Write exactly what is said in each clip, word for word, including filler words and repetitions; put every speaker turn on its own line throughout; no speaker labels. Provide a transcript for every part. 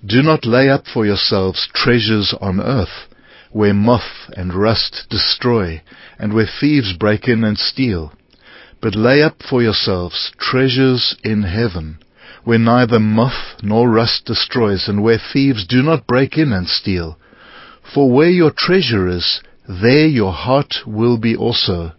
Do not lay up for yourselves treasures on earth, where moth and rust destroy, and where thieves break in and steal. But lay up for yourselves treasures in heaven, where neither moth nor rust destroys, and where thieves do not break in and steal. For where your treasure is, there your heart will be also.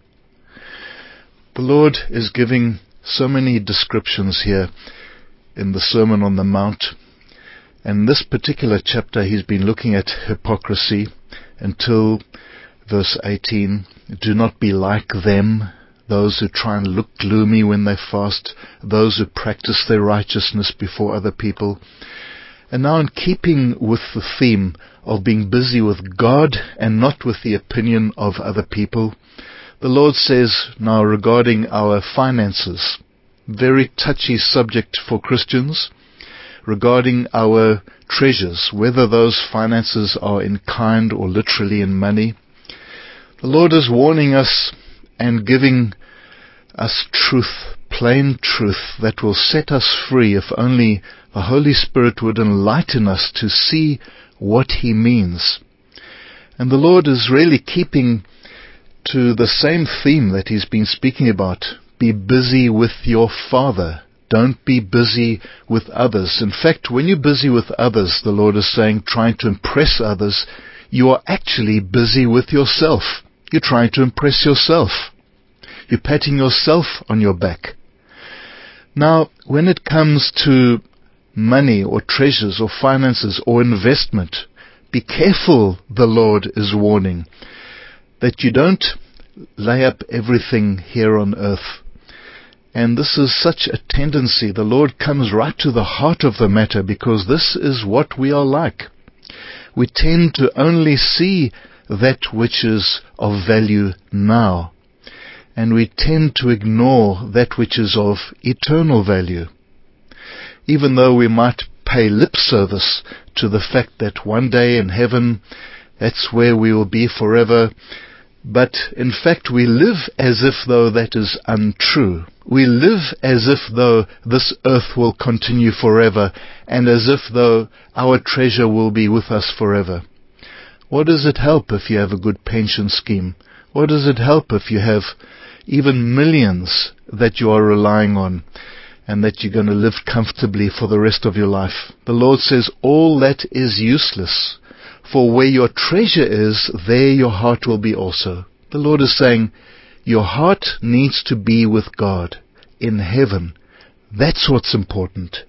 The Lord is giving so many descriptions here in the Sermon on the Mount. And in this particular chapter, he's been looking at hypocrisy until verse eighteen. Do not be like them, those who try and look gloomy when they fast, those who practice their righteousness before other people. And now, in keeping with the theme of being busy with God and not with the opinion of other people, the Lord says now regarding our finances, very touchy subject for Christians, regarding our treasures, whether those finances are in kind or literally in money. The Lord is warning us and giving us truth, plain truth, that will set us free if only the Holy Spirit would enlighten us to see what He means. And the Lord is really keeping to the same theme that He's been speaking about. Be busy with your Father. Don't be busy with others. In fact, when you're busy with others, the Lord is saying, trying to impress others, you are actually busy with yourself. You're trying to impress yourself. You're patting yourself on your back. Now, when it comes to money or treasures or finances or investment, be careful, the Lord is warning, that you don't lay up everything here on earth. And this is such a tendency. The Lord comes right to the heart of the matter, because this is what we are like. We tend to only see that which is of value now, and we tend to ignore that which is of eternal value. Even though we might pay lip service to the fact that one day in heaven, that's where we will be forever, but in fact we live as if though that is untrue. We live as if though this earth will continue forever, and as if though our treasure will be with us forever. What does it help if you have a good pension scheme? What does it help if you have even millions that you are relying on, and that you're going to live comfortably for the rest of your life? The Lord says all that is useless. For where your treasure is, there your heart will be also. The Lord is saying, your heart needs to be with God in heaven. That's what's important.